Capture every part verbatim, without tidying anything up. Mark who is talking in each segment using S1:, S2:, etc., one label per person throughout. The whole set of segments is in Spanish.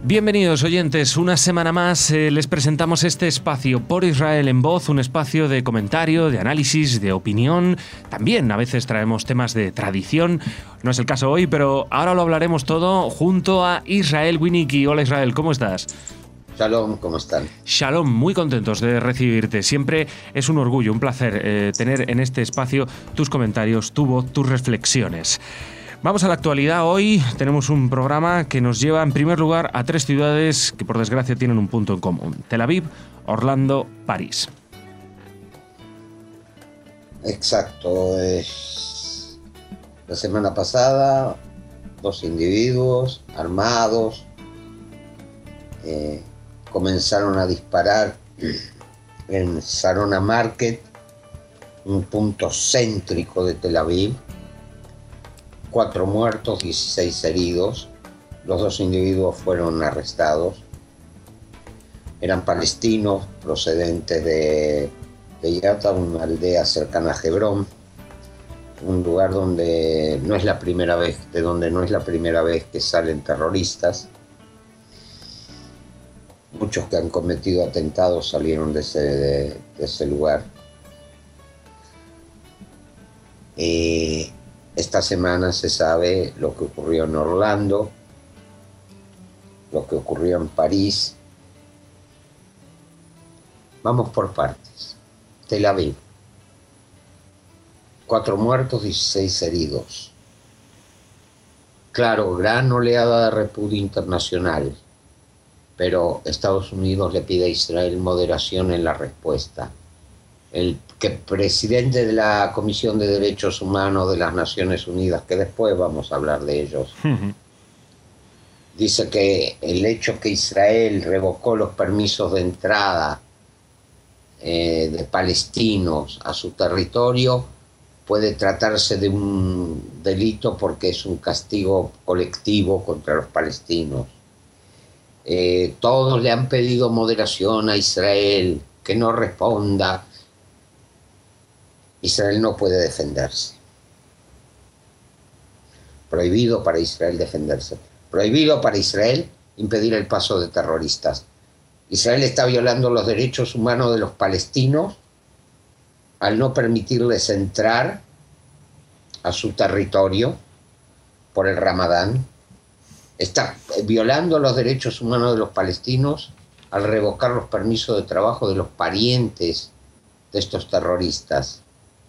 S1: Bienvenidos oyentes, una semana más eh, les presentamos este espacio Por Israel en Voz, un espacio de comentario, de análisis, de opinión. También a veces traemos temas de tradición, no es el caso hoy, pero ahora lo hablaremos todo junto a Israel Winnicki. Hola Israel, ¿cómo estás?
S2: Shalom, ¿cómo están?
S1: Shalom, muy contentos de recibirte. Siempre es un orgullo, un placer eh, tener en este espacio tus comentarios, tu voz, tus reflexiones. Vamos a la actualidad. Hoy tenemos un programa que nos lleva en primer lugar a tres ciudades que por desgracia tienen un punto en común: Tel Aviv, Orlando, París.
S2: Exacto. Es... La semana pasada, dos individuos armados eh, comenzaron a disparar en Sarona Market, un punto céntrico de Tel Aviv. Cuatro muertos, dieciséis heridos. Los dos individuos fueron arrestados. Eran palestinos procedentes de, de Yatta, una aldea cercana a Hebrón, un lugar donde no es la primera vez, de donde no es la primera vez que salen terroristas. Muchos que han cometido atentados salieron de ese, de, de ese lugar. Eh, Esta semana se sabe lo que ocurrió en Orlando, lo que ocurrió en París. Vamos por partes. Tel Aviv. Cuatro muertos, dieciséis heridos. Claro, gran oleada de repudio internacional, pero Estados Unidos le pide a Israel moderación en la respuesta. El que presidente de la Comisión de Derechos Humanos de las Naciones Unidas, que después vamos a hablar de ellos, uh-huh. dice que el hecho que Israel revocó los permisos de entrada eh, de palestinos a su territorio puede tratarse de un delito porque es un castigo colectivo contra los palestinos. Eh, todos le han pedido moderación a Israel, que no responda. Israel no puede defenderse. Prohibido para Israel defenderse. Prohibido para Israel impedir el paso de terroristas. Israel está violando los derechos humanos de los palestinos al no permitirles entrar a su territorio por el Ramadán. Está violando los derechos humanos de los palestinos al revocar los permisos de trabajo de los parientes de estos terroristas.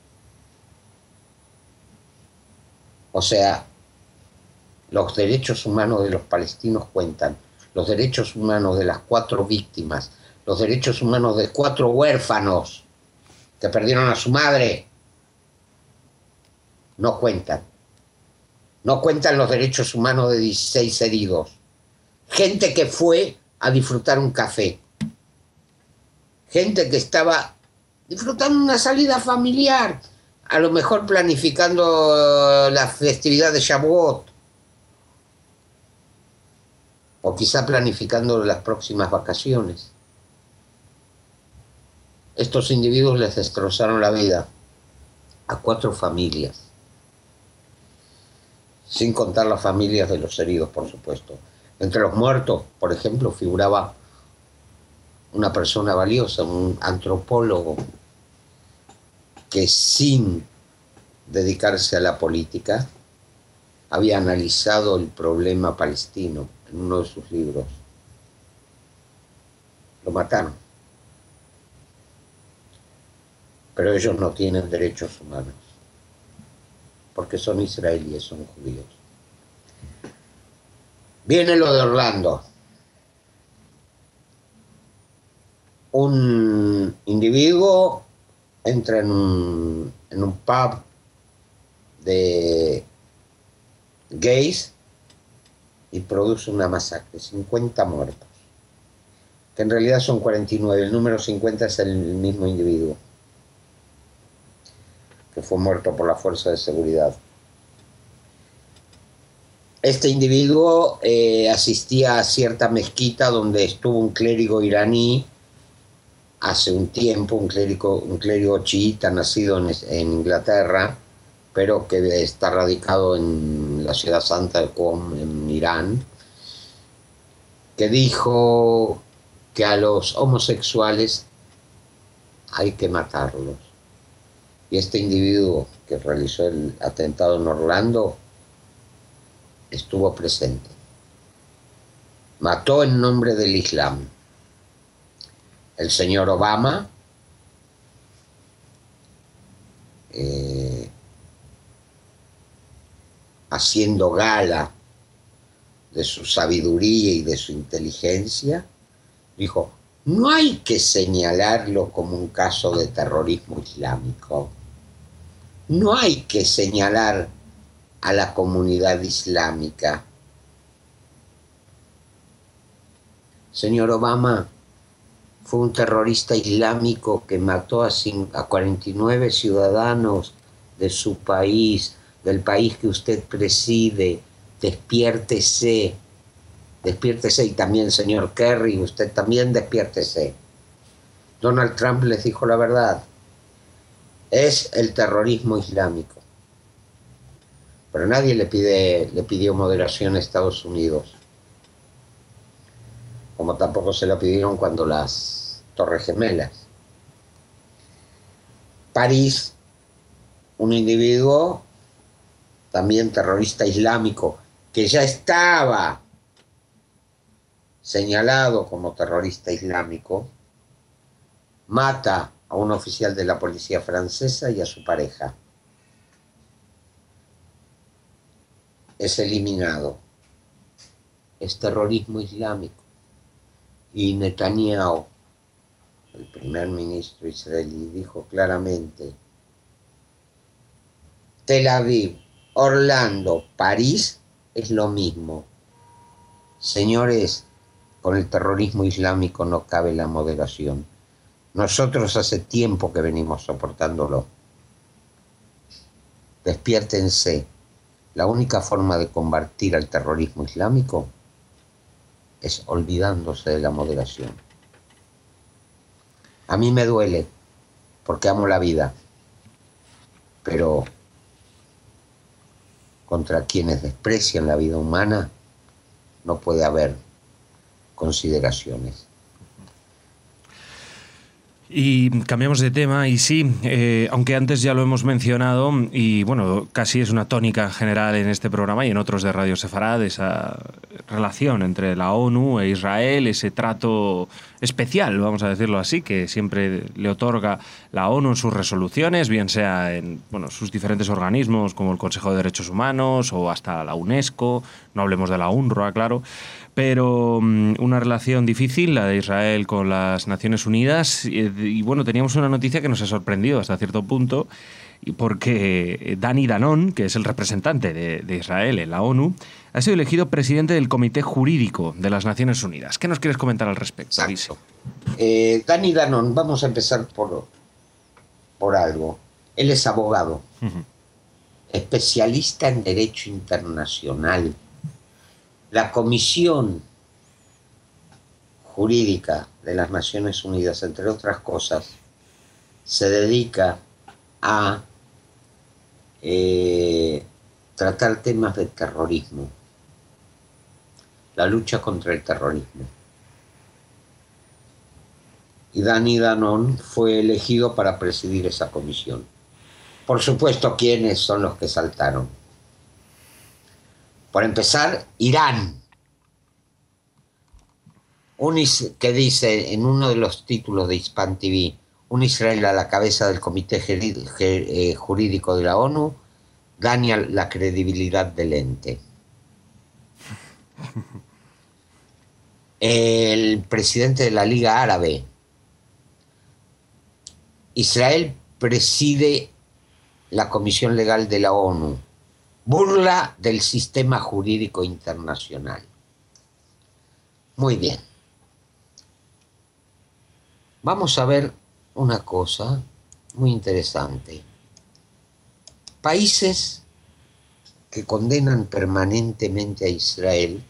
S2: O sea, los derechos humanos de los palestinos cuentan, los derechos humanos de las cuatro víctimas, los derechos humanos de cuatro huérfanos que perdieron a su madre, no cuentan. No cuentan los derechos humanos de dieciséis heridos. Gente que fue a disfrutar un café. Gente que estaba disfrutando una salida familiar, a lo mejor planificando la festividad de Shavuot, o quizá planificando las próximas vacaciones. Estos individuos les destrozaron la vida a cuatro familias, sin contar las familias de los heridos, por supuesto. Entre los muertos, por ejemplo, figuraba una persona valiosa, un antropólogo, que sin dedicarse a la política había analizado el problema palestino en uno de sus libros. Lo mataron. Pero ellos no tienen derechos humanos, porque son israelíes, son judíos. Viene lo de Orlando. Un individuo entra en un, en un pub de gays y produce una masacre, cincuenta muertos, que en realidad son cuarenta y nueve, el número cincuenta es el mismo individuo que fue muerto por la fuerza de seguridad. Este individuo eh, asistía a cierta mezquita donde estuvo un clérigo iraní hace un tiempo, un clérigo, un clérigo chiita nacido en, en Inglaterra, pero que está radicado en la ciudad santa de Qom, en Irán. que dijo que a los homosexuales hay que matarlos. Y este individuo que realizó el atentado en Orlando estuvo presente. Mató en nombre del Islam. El señor Obama eh, haciendo gala de su sabiduría y de su inteligencia, dijo, no hay que señalarlo como un caso de terrorismo islámico. No hay que señalar a la comunidad islámica. Señor Obama, fue un terrorista islámico que mató a, a cuarenta y nueve ciudadanos de su país, del país que usted preside. Despiértese, despiértese, y también, señor Kerry, usted también despiértese. Donald Trump les dijo la verdad. Es el terrorismo islámico. Pero nadie le, pide, le pidió moderación a Estados Unidos. Como tampoco se lo pidieron cuando las Torres Gemelas. París, un individuo, también terrorista islámico, que ya estaba señalado como terrorista islámico, mata a un oficial de la policía francesa y a su pareja. Es eliminado. Es terrorismo islámico. Y Netanyahu, el primer ministro israelí, dijo claramente, Tel Aviv, Orlando, París es lo mismo. Señores, con el terrorismo islámico no cabe la moderación. Nosotros hace tiempo que venimos soportándolo. Despiértense. La única forma de combatir al terrorismo islámico es olvidándose de la moderación. A mí me duele, porque amo la vida, pero contra quienes desprecian la vida humana no puede haber consideraciones.
S1: Y cambiamos de tema y sí, eh, aunque antes ya lo hemos mencionado y bueno, casi es una tónica general en este programa y en otros de Radio Sefarad, esa relación entre la ONU e Israel, ese trato especial, vamos a decirlo así, que siempre le otorga la ONU en sus resoluciones, bien sea en bueno, sus diferentes organismos como el Consejo de Derechos Humanos o hasta la UNESCO, no hablemos de la UNRWA, claro. Pero um, una relación difícil, la de Israel con las Naciones Unidas. Y, y bueno, teníamos una noticia que nos ha sorprendido hasta cierto punto, porque Dani Danon, que es el representante de, de Israel en la ONU, ha sido elegido presidente del Comité Jurídico de las Naciones Unidas. ¿Qué nos quieres comentar al respecto?
S2: Exacto. Eh, Dani Danon, vamos a empezar por, por algo. Él es abogado, uh-huh. especialista en Derecho Internacional. La Comisión Jurídica de las Naciones Unidas, entre otras cosas, se dedica a eh, tratar temas de terrorismo, la lucha contra el terrorismo. Y Dani Danon fue elegido para presidir esa comisión. Por supuesto, ¿quiénes son los que saltaron? Por empezar, Irán, un is- que dice en uno de los títulos de Hispan T V, un Israel a la cabeza del Comité Geri- Ger- eh, Jurídico de la ONU, daña la credibilidad del ente. El presidente de la Liga Árabe, Israel preside la Comisión Legal de la ONU, burla del sistema jurídico internacional. Muy bien. Vamos a ver una cosa muy interesante. Países que condenan permanentemente a Israel,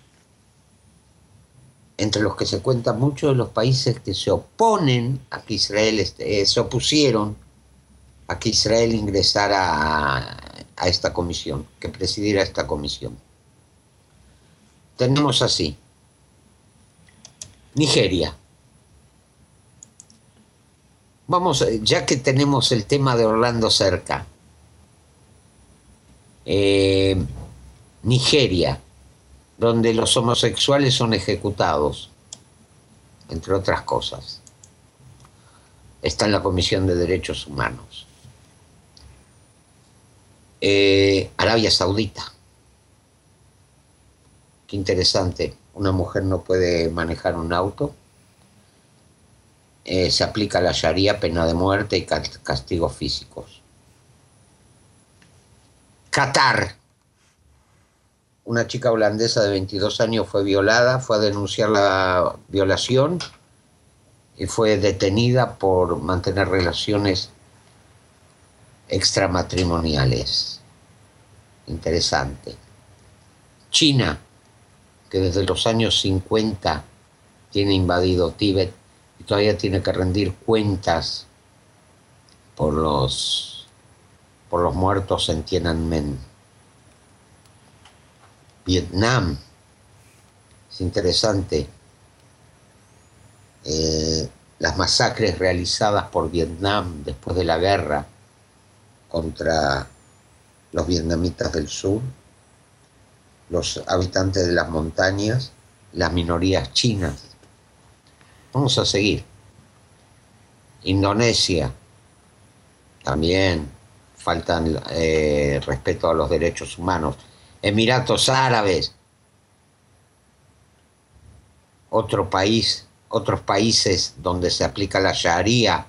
S2: entre los que se cuentan muchos de los países que se oponen a que Israel, eh, se opusieron a que Israel ingresara a, a esta comisión, que presidiera esta comisión. Tenemos así, Nigeria. Vamos, ya que tenemos el tema de Orlando cerca. Eh, Nigeria, donde los homosexuales son ejecutados, entre otras cosas. Está en la Comisión de Derechos Humanos. Eh, Arabia Saudita. Qué interesante. Una mujer no puede manejar un auto. Eh, se aplica la Sharia, pena de muerte y castigos físicos. Qatar. Una chica holandesa de veintidós años fue violada, fue a denunciar la violación y fue detenida por mantener relaciones extramatrimoniales. Interesante. China, que desde los años cincuenta tiene invadido Tíbet y todavía tiene que rendir cuentas por los, por los muertos en Tiananmen. Vietnam, es interesante, eh, las masacres realizadas por Vietnam después de la guerra contra los vietnamitas del sur, los habitantes de las montañas, las minorías chinas. Vamos a seguir. Indonesia, también faltan eh, respeto a los derechos humanos. Emiratos Árabes, otro país, otros países donde se aplica la Sharia.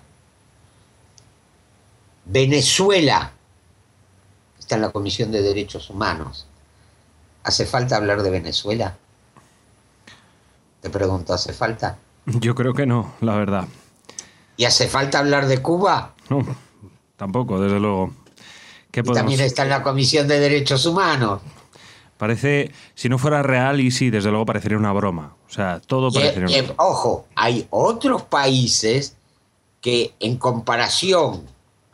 S2: Venezuela está en la Comisión de Derechos Humanos. ¿Hace falta hablar de Venezuela? Te pregunto, ¿hace falta?
S1: Yo creo que no, la verdad.
S2: ¿Y hace falta hablar de Cuba?
S1: No, tampoco, desde luego. ¿Qué
S2: y
S1: podemos...
S2: también está en la Comisión de Derechos Humanos.
S1: Parece, si no fuera real, y sí, desde luego parecería una broma. O sea, todo
S2: y,
S1: parecería
S2: y,
S1: una broma.
S2: Ojo, hay otros países que en comparación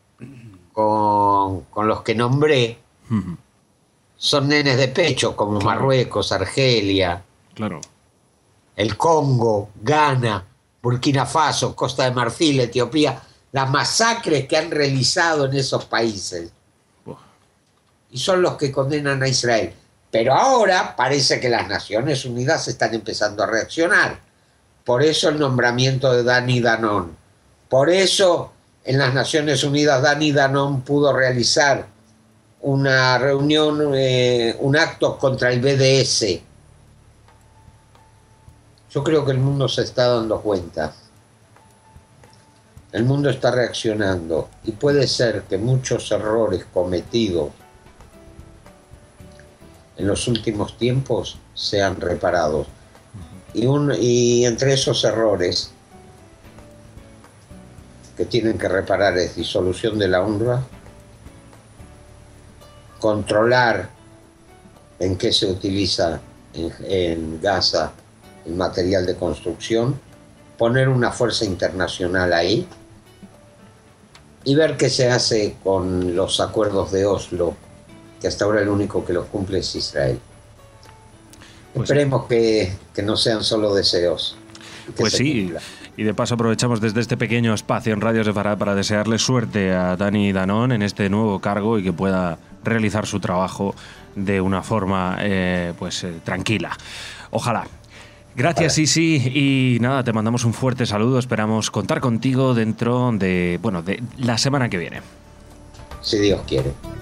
S2: con, con los que nombré, uh-huh. son nenes de pecho, como claro. Marruecos, Argelia,
S1: claro.
S2: el Congo, Ghana, Burkina Faso, Costa de Marfil, Etiopía, las masacres que han realizado en esos países. Uh. Y son los que condenan a Israel. Pero ahora parece que las Naciones Unidas están empezando a reaccionar. Por eso el nombramiento de Dani Danon. Por eso en las Naciones Unidas Dani Danon pudo realizar una reunión, eh, un acto contra el B D S. Yo creo que el mundo se está dando cuenta. El mundo está reaccionando y puede ser que muchos errores cometidos en los últimos tiempos sean reparados. Y, un, y entre esos errores que tienen que reparar es disolución de la UNRWA, controlar en qué se utiliza en, en Gaza el material de construcción, poner una fuerza internacional ahí y ver qué se hace con los acuerdos de Oslo, que hasta ahora el único que los cumple es Israel. Pues esperemos que, que no sean solo deseos.
S1: Pues sí, cumpla. Y de paso aprovechamos desde este pequeño espacio en Radio Sefarad para desearle suerte a Dani Danon en este nuevo cargo y que pueda realizar su trabajo de una forma eh, pues eh, tranquila. Ojalá. Gracias, vale. Sisi, y nada, te mandamos un fuerte saludo. Esperamos contar contigo dentro de, bueno, de la semana que viene.
S2: Si Dios quiere.